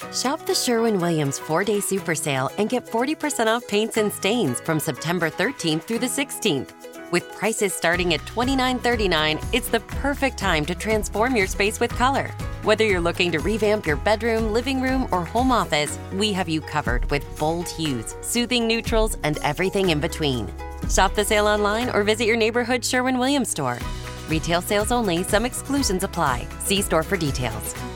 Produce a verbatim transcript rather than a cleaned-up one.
Shop the Sherwin-Williams four-day super sale and get forty percent off paints and stains from September thirteenth through the sixteenth. With prices starting at twenty-nine thirty-nine, it's the perfect time to transform your space with color. Whether you're looking to revamp your bedroom, living room, or home office, we have you covered with bold hues, soothing neutrals, and everything in between. Shop the sale online or visit your neighborhood Sherwin-Williams store. Retail sales only. Some exclusions apply. See store for details.